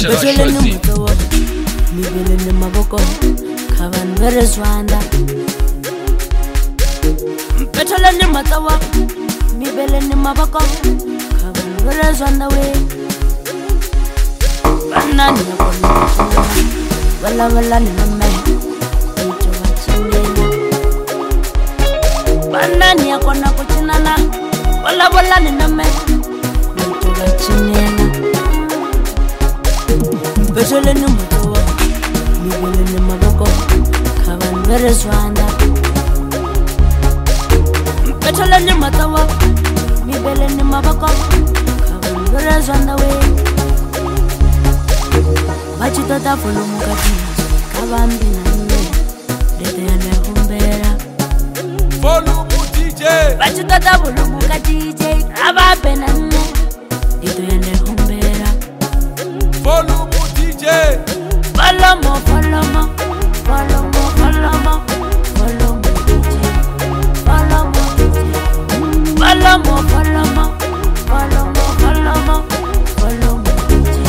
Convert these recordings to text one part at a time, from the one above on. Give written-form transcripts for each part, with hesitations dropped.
Bachelor choisi. Mibeleni maboko kavanwere zwanda. Bachelor matawa mibeleni maboko kavanwere zwanda we. Banani yakona wala ni mame ito wachinena. Banani yakona kuchinana wala ni mame ito wachinena. Bachelor matawa mibeleni maboko kavanwere zwanda. Bachelor matawa mibeleni maboko kavanwere zwanda we. Bachitota volumu kati kabambi nane dete yane humbera. Volumu DJ. Bachitota volumu kati DJ kabambi nane dete yane humbera. Volumu DJ. Folomo DJ. Folomo DJ. Folomo DJ.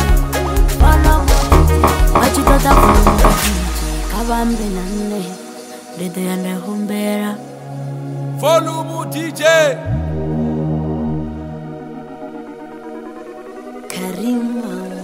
Bachitota volumu kati kabambi nane dete yane humbera. Volumu DJ. Karim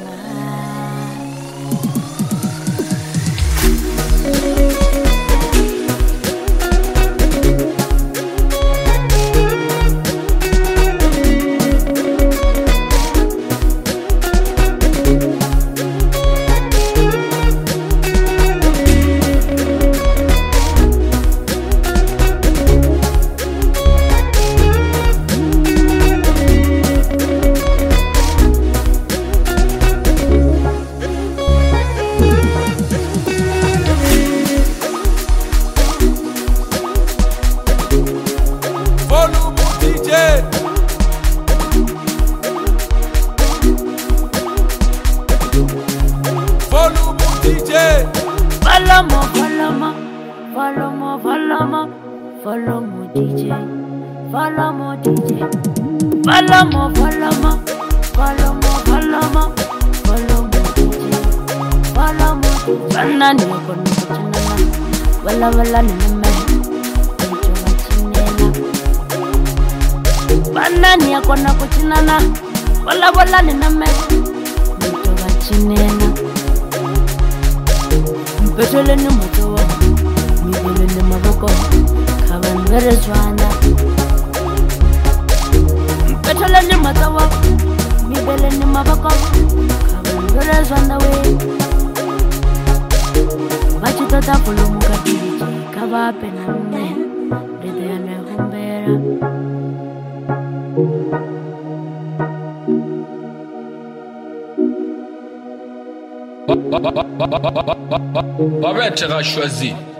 Folomo DJ. Folomo DJ. Folomo DJ. Folomo DJ. Banani yakona kuchinana wala ni mame ito wachinena. Banani yakona kuchinana wala ni mame ito wachinena. Bachelor matawa mibeleni maboko kavanwere zwanda. Bachelor matawa mibeleni maboko kavanwere zwanda we. Bachitota volumu kati kabape nane dete yane humbera. Bachelor choisi.